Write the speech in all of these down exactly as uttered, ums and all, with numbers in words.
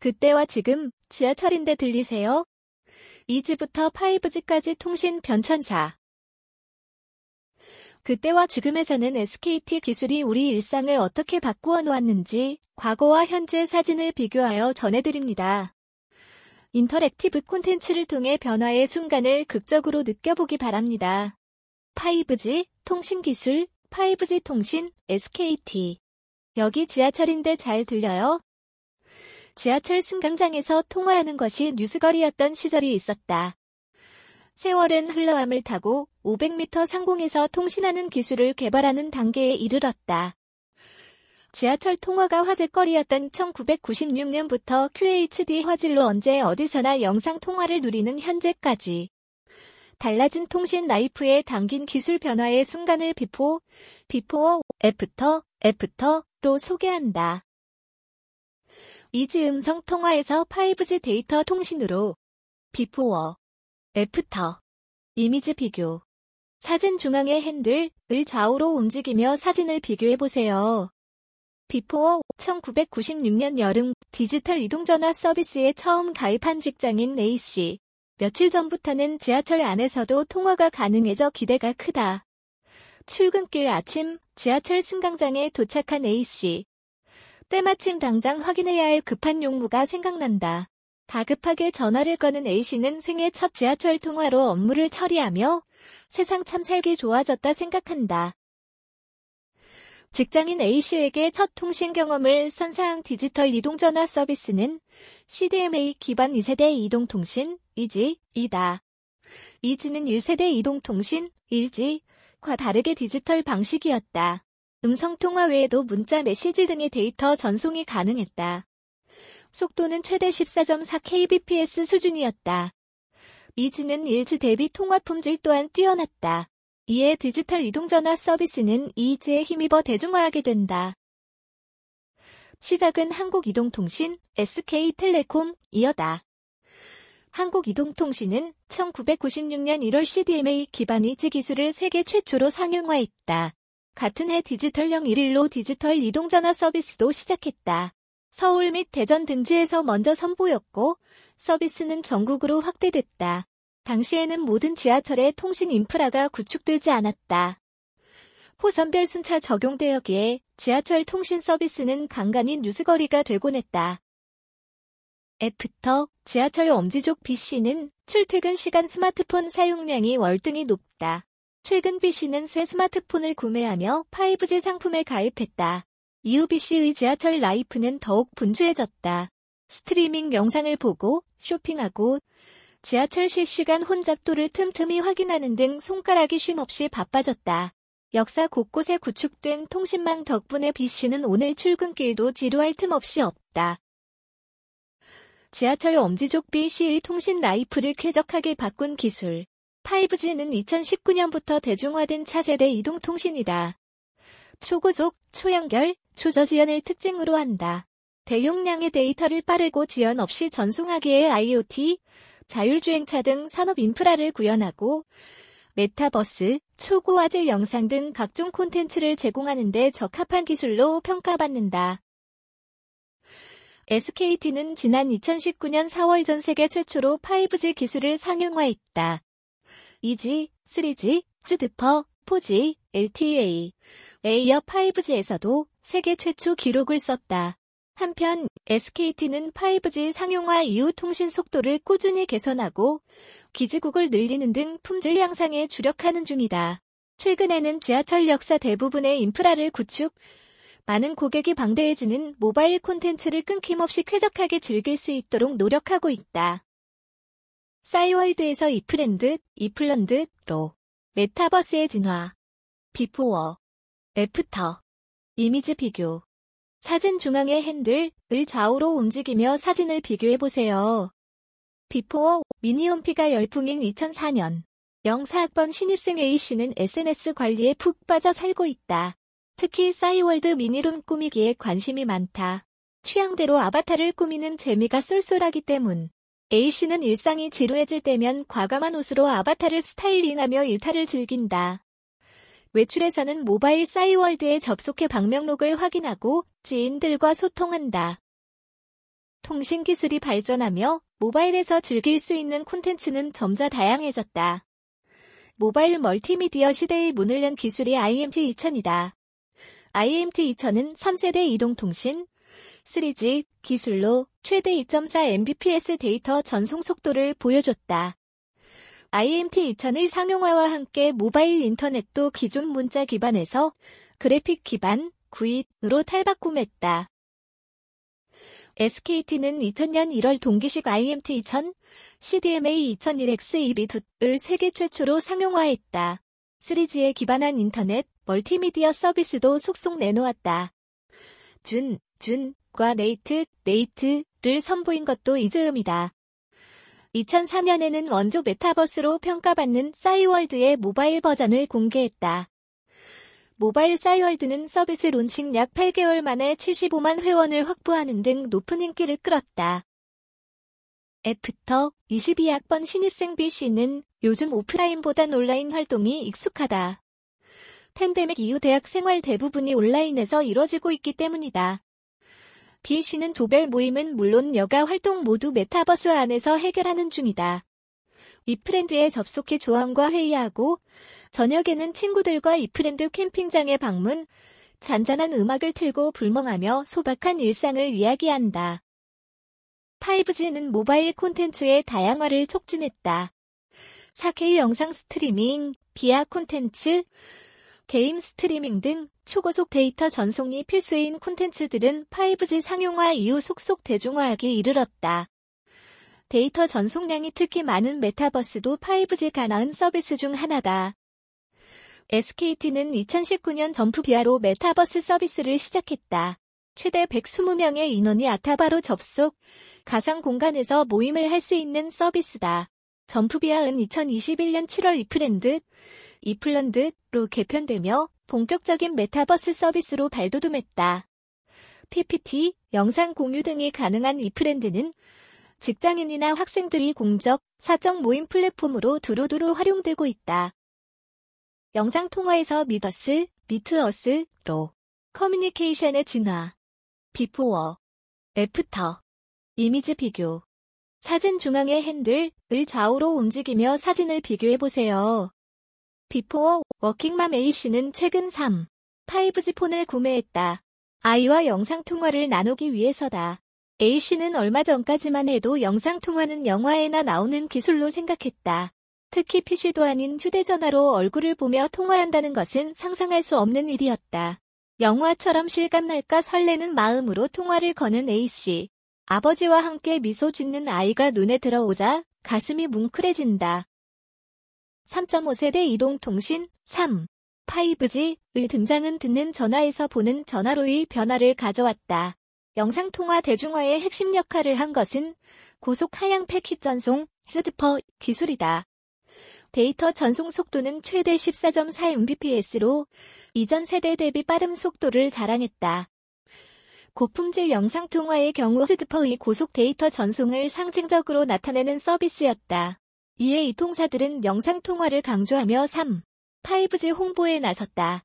그때와 지금, 지하철인데 들리세요? 이지부터 파이브지까지 통신 변천사. 그때와 지금에서는 에스케이티 기술이 우리 일상을 어떻게 바꾸어 놓았는지 과거와 현재 사진을 비교하여 전해드립니다. 인터랙티브 콘텐츠를 통해 변화의 순간을 극적으로 느껴보기 바랍니다. 파이브지 통신 기술, 파이브지 통신, 에스케이티. 여기 지하철인데 잘 들려요? 지하철 승강장에서 통화하는 것이 뉴스거리였던 시절이 있었다. 세월은 흘러함을 타고 오백 미터 상공에서 통신하는 기술을 개발하는 단계에 이르렀다. 지하철 통화가 화제거리였던 천구백구십육 년부터 큐에이치디 화질로 언제 어디서나 영상 통화를 누리는 현재까지 달라진 통신 라이프에 담긴 기술 변화의 순간을 비포, 비포어, 애프터, 애프터로 소개한다. 이지 음성 통화에서 파이브지 데이터 통신으로 비포어, 애프터, 이미지 비교. 사진 중앙의 핸들을 좌우로 움직이며 사진을 비교해보세요. 비포어, 천구백구십육 년 여름 디지털 이동전화 서비스에 처음 가입한 직장인 A씨. 며칠 전부터는 지하철 안에서도 통화가 가능해져 기대가 크다. 출근길 아침 지하철 승강장에 도착한 A씨. 때마침 당장 확인해야 할 급한 용무가 생각난다. 다급하게 전화를 거는 A씨는 생애 첫 지하철 통화로 업무를 처리하며 세상 참 살기 좋아졌다 생각한다. 직장인 A씨에게 첫 통신 경험을 선사한 디지털 이동전화 서비스는 씨디엠에이 기반 이 세대 이동통신, 이지, 이다. 이지는 일 세대 이동통신, 일지과 다르게 디지털 방식이었다. 음성통화 외에도 문자 메시지 등의 데이터 전송이 가능했다. 속도는 최대 십사 점 사 케이비피에스 수준이었다. 이지는 일지 대비 통화 품질 또한 뛰어났다. 이에 디지털 이동전화 서비스는 이지에 힘입어 대중화하게 된다. 시작은 한국이동통신, 에스케이텔레콤이었다. 한국이동통신은 천구백구십육 년 일월 씨디엠에이 기반 이지 기술을 세계 최초로 상용화했다. 같은 해 디지털형 일 일로 디지털 이동전화 서비스도 시작했다. 서울 및 대전 등지에서 먼저 선보였고 서비스는 전국으로 확대됐다. 당시에는 모든 지하철의 통신 인프라가 구축되지 않았다. 호선별 순차 적용되었기에 지하철 통신 서비스는 간간히 뉴스거리가 되곤 했다. 애프터, 지하철 엄지족 B씨는 출퇴근 시간 스마트폰 사용량이 월등히 높다. 최근 B씨는 새 스마트폰을 구매하며 파이브지 상품에 가입했다. 이후 B씨의 지하철 라이프는 더욱 분주해졌다. 스트리밍 영상을 보고 쇼핑하고 지하철 실시간 혼잡도를 틈틈이 확인하는 등 손가락이 쉼없이 바빠졌다. 역사 곳곳에 구축된 통신망 덕분에 B씨는 오늘 출근길도 지루할 틈 없이 없다. 지하철 엄지족 B씨의 통신 라이프를 쾌적하게 바꾼 기술. 파이브지는 이천십구 년부터 대중화된 차세대 이동통신이다. 초고속, 초연결, 초저지연을 특징으로 한다. 대용량의 데이터를 빠르고 지연 없이 전송하기에 아이오티, 자율주행차 등 산업 인프라를 구현하고 메타버스, 초고화질 영상 등 각종 콘텐츠를 제공하는 데 적합한 기술로 평가받는다. 에스케이티는 지난 이천십구 년 사월 전 세계 최초로 파이브지 기술을 상용화했다. 이지, 쓰리지, 쯔드퍼, 포지, 엘티이에이, 에이어 파이브지에서도 세계 최초 기록을 썼다. 한편 에스케이티는 파이브지 상용화 이후 통신 속도를 꾸준히 개선하고 기지국을 늘리는 등 품질 향상에 주력하는 중이다. 최근에는 지하철 역사 대부분의 인프라를 구축, 많은 고객이 방대해지는 모바일 콘텐츠를 끊김없이 쾌적하게 즐길 수 있도록 노력하고 있다. 싸이월드에서 이프랜드, 이플런드로 메타버스의 진화. 비포어, 애프터, 이미지 비교. 사진 중앙의 핸들을 좌우로 움직이며 사진을 비교해보세요. 비포어, 미니홈피가 열풍인 이천사 년. 영사 학번 신입생 A씨는 에스엔에스 관리에 푹 빠져 살고 있다. 특히 싸이월드 미니룸 꾸미기에 관심이 많다. 취향대로 아바타를 꾸미는 재미가 쏠쏠하기 때문. A씨는 일상이 지루해질 때면 과감한 옷으로 아바타를 스타일링하며 일탈을 즐긴다. 외출에서는 모바일 싸이월드에 접속해 방명록을 확인하고 지인들과 소통한다. 통신 기술이 발전하며 모바일에서 즐길 수 있는 콘텐츠는 점차 다양해졌다. 모바일 멀티미디어 시대의 문을 연 기술이 아이엠티 이천이다. 아이엠티 이천은 삼 세대 이동통신, 쓰리지 기술로 최대 이 점 사 엠비피에스 데이터 전송 속도를 보여줬다. 아이엠티 이천의 상용화와 함께 모바일 인터넷도 기존 문자 기반에서 그래픽 기반 구십으로 탈바꿈했다. 에스케이티는 이천 년 일월 동기식 아이엠티 이천, 씨디엠에이 이천일 엑스 이비이를 세계 최초로 상용화했다. 쓰리지에 기반한 인터넷, 멀티미디어 서비스도 속속 내놓았다. 준, 준과 네이트, 네이트를 선보인 것도 이 즈음이다. 이천사 년에는 원조 메타버스로 평가받는 싸이월드의 모바일 버전을 공개했다. 모바일 싸이월드는 서비스 론칭 약 팔 개월 만에 칠십오만 회원을 확보하는 등 높은 인기를 끌었다. 애프터 이십이 학번 신입생 B씨는 요즘 오프라인보단 온라인 활동이 익숙하다. 팬데믹 이후 대학 생활 대부분이 온라인에서 이뤄지고 있기 때문이다. B씨는 조별 모임은 물론 여가 활동 모두 메타버스 안에서 해결하는 중이다. 이프렌드에 접속해 조언과 회의하고 저녁에는 친구들과 이프렌드 캠핑장에 방문, 잔잔한 음악을 틀고 불멍하며 소박한 일상을 이야기한다. 파이브지는 모바일 콘텐츠의 다양화를 촉진했다. 사 케이 영상 스트리밍, 비아 콘텐츠, 게임 스트리밍 등 초고속 데이터 전송이 필수인 콘텐츠들은 파이브지 상용화 이후 속속 대중화하기 이르렀다. 데이터 전송량이 특히 많은 메타버스도 파이브지가 낳은 서비스 중 하나다. 에스케이티는 이천십구 년 점프비아로 메타버스 서비스를 시작했다. 최대 백이십 명의 인원이 아타바로 접속, 가상 공간에서 모임을 할 수 있는 서비스다. 점프비아은 이천이십일 년 칠월 이프랜드, 이플런드로 개편되며 본격적인 메타버스 서비스로 발돋움했다. 피피티, 영상 공유 등이 가능한 이프랜드는 직장인이나 학생들이 공적, 사적 모임 플랫폼으로 두루두루 활용되고 있다. 영상통화에서 미더스, 미트어스로 커뮤니케이션의 진화, 비포어, 애프터, 이미지 비교, 사진 중앙의 핸들을 좌우로 움직이며 사진을 비교해보세요. 비포어, 워킹맘 A씨는 최근 삼, 파이브지 폰을 구매했다. 아이와 영상통화를 나누기 위해서다. A씨는 얼마 전까지만 해도 영상통화는 영화에나 나오는 기술로 생각했다. 특히 피시도 아닌 휴대전화로 얼굴을 보며 통화한다는 것은 상상할 수 없는 일이었다. 영화처럼 실감날까 설레는 마음으로 통화를 거는 A씨. 아버지와 함께 미소 짓는 아이가 눈에 들어오자 가슴이 뭉클해진다. 삼 점 오 세대 이동통신 삼. 파이브지의 등장은 듣는 전화에서 보는 전화로의 변화를 가져왔다. 영상통화 대중화의 핵심 역할을 한 것은 고속 하향 패킷 전송, 에스디퍼 기술이다. 데이터 전송 속도는 최대 십사 점 사 엠비피에스로 이전 세대 대비 빠른 속도를 자랑했다. 고품질 영상통화의 경우 에스디퍼의 고속 데이터 전송을 상징적으로 나타내는 서비스였다. 이에 이통사들은 영상통화를 강조하며 삼. 파이브지 홍보에 나섰다.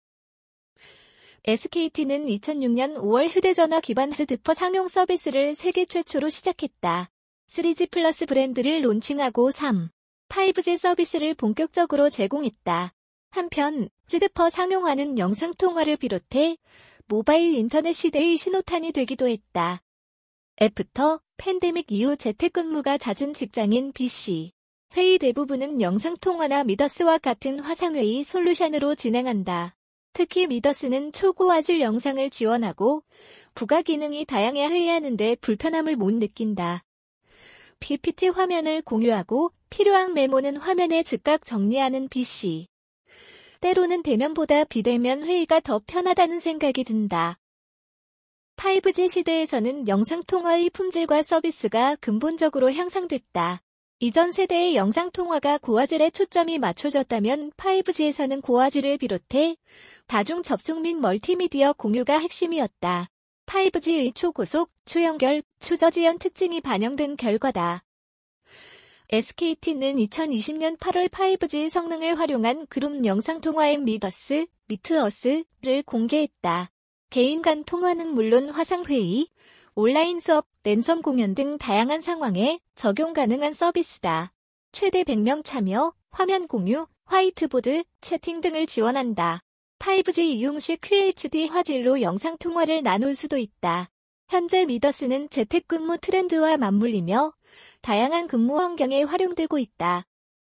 에스케이티는 이천육 년 오월 휴대전화 기반 에스디퍼 상용 서비스를 세계 최초로 시작했다. 쓰리지 플러스 브랜드를 론칭하고 삼. 파이브지 서비스를 본격적으로 제공했다. 한편 에스디퍼 상용화는 영상통화를 비롯해 모바일 인터넷 시대의 신호탄이 되기도 했다. 애프터, 팬데믹 이후 재택근무가 잦은 직장인 B씨. 회의 대부분은 영상통화나 미더스와 같은 화상회의 솔루션으로 진행한다. 특히 미더스는 초고화질 영상을 지원하고 부가 기능이 다양해 회의하는데 불편함을 못 느낀다. 피피티 화면을 공유하고 필요한 메모는 화면에 즉각 정리하는 B씨. 때로는 대면보다 비대면 회의가 더 편하다는 생각이 든다. 파이브지 시대에서는 영상통화의 품질과 서비스가 근본적으로 향상됐다. 이전 세대의 영상통화가 고화질에 초점이 맞춰졌다면 파이브지에서는 고화질을 비롯해 다중 접속 및 멀티미디어 공유가 핵심이었다. 파이브지의 초고속, 초연결, 초저지연 특징이 반영된 결과다. 에스케이티는 이천이십 년 팔월 파이브지 성능을 활용한 그룹 영상통화 앱 미더스, 미트어스를 공개했다. 개인 간 통화는 물론 화상회의, 온라인 수업, 랜선 공연 등 다양한 상황에 적용 가능한 서비스다. 최대 백 명 참여, 화면 공유, 화이트보드, 채팅 등을 지원한다. 파이브지 이용 시 큐에이치디 화질로 영상통화를 나눌 수도 있다. 현재 미더스는 재택근무 트렌드와 맞물리며 다양한 근무 환경에 활용되고 있다.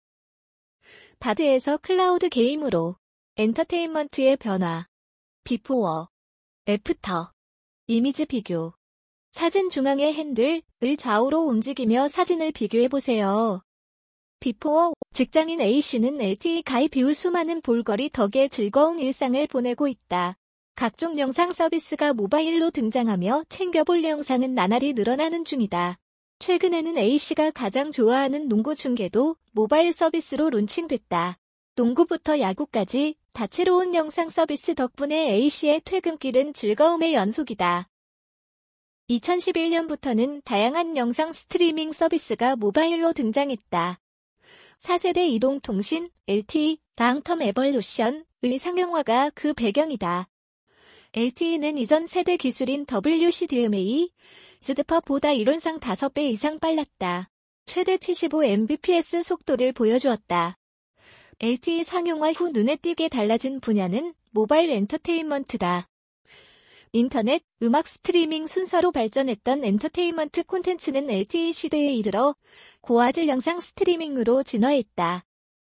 바드에서 클라우드 게임으로 엔터테인먼트의 변화. 비포어, 애프터, 이미지 비교. 사진 중앙의 핸들을 좌우로 움직이며 사진을 비교해보세요. 비포어, 직장인 A씨는 엘티이 가입 이후 수많은 볼거리 덕에 즐거운 일상을 보내고 있다. 각종 영상 서비스가 모바일로 등장하며 챙겨볼 영상은 나날이 늘어나는 중이다. 최근에는 A씨가 가장 좋아하는 농구 중계도 모바일 서비스로 론칭됐다. 농구부터 야구까지 다채로운 영상 서비스 덕분에 A씨의 퇴근길은 즐거움의 연속이다. 이천십일 년부터는 다양한 영상 스트리밍 서비스가 모바일로 등장했다. 사 세대 이동통신, 엘티이, 랑텀 에볼루션의 상용화가 그 배경이다. 엘티이는 이전 세대 기술인 더블유씨디엠에이, 지드파보다 이론상 다섯 배 이상 빨랐다. 최대 칠십오 엠비피에스 속도를 보여주었다. 엘티이 상용화 후 눈에 띄게 달라진 분야는 모바일 엔터테인먼트다. 인터넷, 음악 스트리밍 순서로 발전했던 엔터테인먼트 콘텐츠는 엘티이 시대에 이르러 고화질 영상 스트리밍으로 진화했다.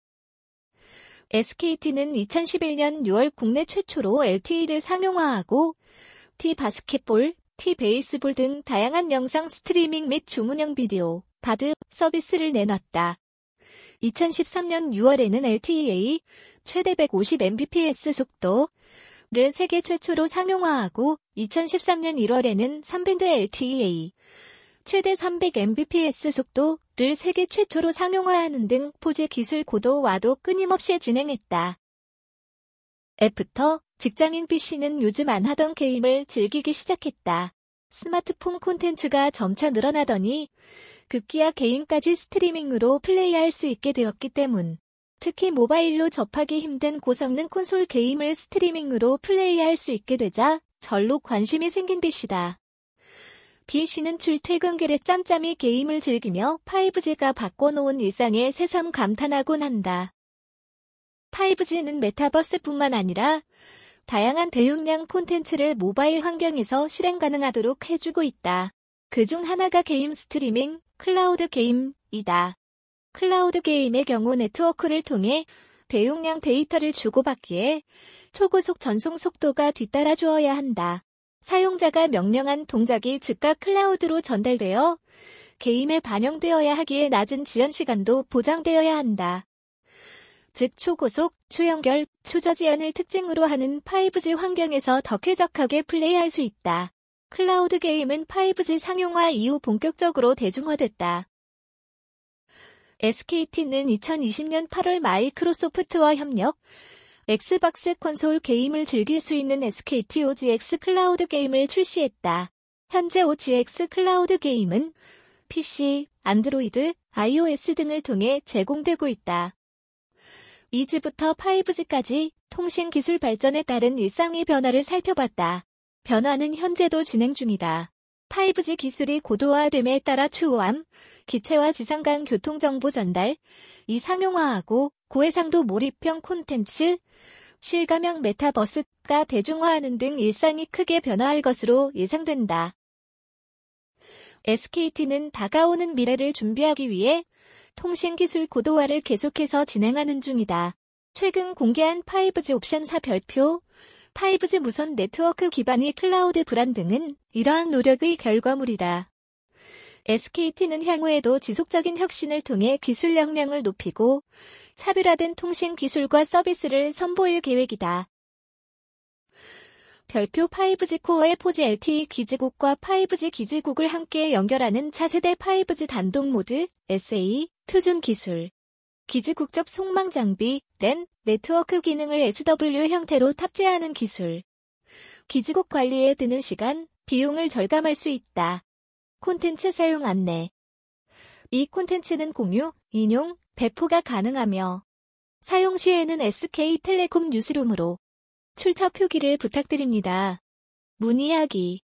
에스케이티는 이천십일 년 유월 국내 최초로 엘티이를 상용화하고 T-바스켓볼, T-베이스볼 등 다양한 영상 스트리밍 및 주문형 비디오, 바드 서비스를 내놨다. 이천십삼 년 유월에는 엘티이에이 최대 백오십 엠비피에스 속도를 세계 최초로 상용화하고 이천십삼 년 일월에는 삼 밴드 엘티이에이 최대 삼백 엠비피에스 속도를 세계 최초로 상용화하는 등 포지 기술 고도화도 끊임없이 진행했다. 애프터, 직장인 B씨는 요즘 안 하던 게임을 즐기기 시작했다. 스마트폰 콘텐츠가 점차 늘어나더니 급기야 게임까지 스트리밍으로 플레이할 수 있게 되었기 때문. 특히 모바일로 접하기 힘든 고성능 콘솔 게임을 스트리밍으로 플레이할 수 있게 되자 절로 관심이 생긴 B씨다. B씨는 출퇴근길에 짬짬이 게임을 즐기며 파이브지가 바꿔놓은 일상에 새삼 감탄하곤 한다. 파이브지는 메타버스뿐만 아니라 다양한 대용량 콘텐츠를 모바일 환경에서 실행 가능하도록 해주고 있다. 그중 하나가 게임 스트리밍, 클라우드 게임이다. 클라우드 게임의 경우 네트워크를 통해 대용량 데이터를 주고받기에 초고속 전송 속도가 뒤따라 주어야 한다. 사용자가 명령한 동작이 즉각 클라우드로 전달되어 게임에 반영되어야 하기에 낮은 지연 시간도 보장되어야 한다. 즉 초고속, 초연결, 초저지연을 특징으로 하는 파이브지 환경에서 더 쾌적하게 플레이할 수 있다. 클라우드 게임은 파이브지 상용화 이후 본격적으로 대중화됐다. 에스케이티는 이천이십 년 팔월 마이크로소프트와 협력, 엑스박스 콘솔 게임을 즐길 수 있는 에스케이티 오지엑스 클라우드 게임을 출시했다. 현재 오지엑스 클라우드 게임은 피씨, 안드로이드, 아이오에스 등을 통해 제공되고 있다. 이지부터 파이브지까지 통신 기술 발전에 따른 일상의 변화를 살펴봤다. 변화는 현재도 진행 중이다. 파이브지 기술이 고도화됨에 따라 추후함, 기체와 지상 간 교통정보 전달, 이 상용화하고 고해상도 몰입형 콘텐츠, 실감형 메타버스가 대중화하는 등 일상이 크게 변화할 것으로 예상된다. 에스케이티는 다가오는 미래를 준비하기 위해 통신기술 고도화를 계속해서 진행하는 중이다. 최근 공개한 파이브지 옵션사 별표, 파이브지 무선 네트워크 기반의 클라우드 브란딩은 이러한 노력의 결과물이다. 에스케이티는 향후에도 지속적인 혁신을 통해 기술 역량을 높이고 차별화된 통신 기술과 서비스를 선보일 계획이다. 별표 파이브지 코어의 포지 엘티이 기지국과 파이브지 기지국을 함께 연결하는 차세대 파이브지 단독 모드, 에스에이, 표준 기술. 기지국 접속망 장비, 랜, 네트워크 기능을 에스더블유 형태로 탑재하는 기술. 기지국 관리에 드는 시간, 비용을 절감할 수 있다. 콘텐츠 사용 안내. 이 콘텐츠는 공유, 인용, 배포가 가능하며 사용 시에는 에스케이텔레콤 뉴스룸으로 출처 표기를 부탁드립니다. 문의하기.